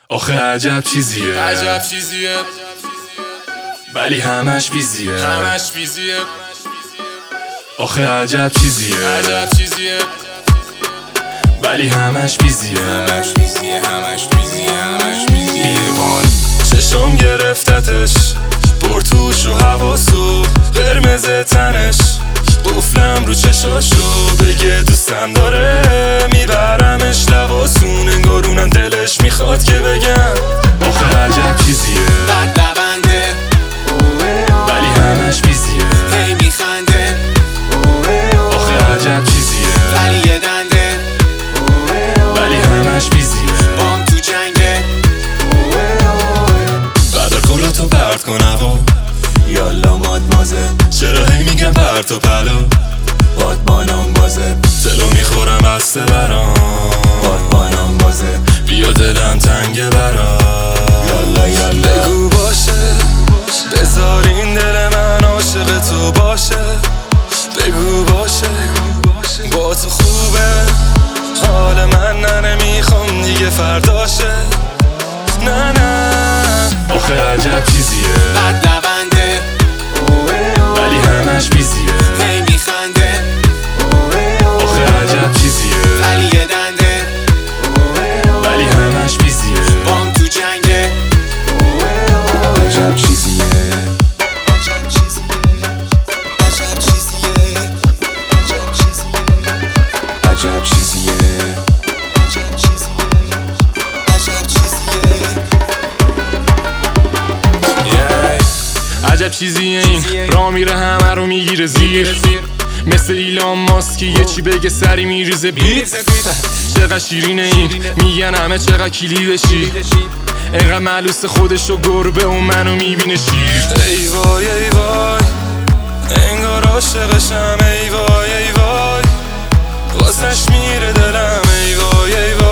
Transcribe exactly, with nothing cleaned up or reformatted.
آخه عجب چیزیه عجب چیزیه ولی همش بیزیه همش بیزیه آخه عجب چیزیه عجب چیزیه ولی همش بیزیه همش بیزیه همش بیزیه همش بیزیه ایوان چشم گرفتتش پرتوش و حواسو قرمز تنش قفلم رو چشاشو بگه دوستم داره میبرمش لباسون انگارونم دلش میخواد که بگم آخه عجب چیزیه بد لبنده ولی همش بیزیه هی میخنده آخه عجب چیزیه ولی یه دنده ولی همش بیزیه بام تو جنگه بعد کلاتو پرت کن هوا یالا مادمازه چرا هی میگم پرت و پلا بادبانم بازه دلو میخورم بسته برام بادبانم بازه بیا دلم تنگه برام یالا یالا بگو باشه بذار این دل من عاشق تو باشه بگو باشه با تو خوبه حال من نه نمیخوام دیگه فرداشه نه نه آخه عجب چیزیه بد لبنده ولی همش بیزیه هی میخنده آخه عجب چیزیه ولی یه دنده ولی همش بیزیه بام تو جنگه عجب چیزیه عجب چیزیه عجب چیزیه عجب چیزیه عجب چیزیه عجب چیزیه عجب چیزیه عجب چیزیه این را میره همه رو میگیره زیر مثل ایلان ماسکی یه چی بگه سری میریزه بیت چقدر شیرینه این میگن همه چقدر کلی بشی اینقدر معلوس خودشو گربه و منو میبینه شیر ای وای ای وای انگار عاشقشم ای وای ای وای واسش میره دلم ای وای ای وای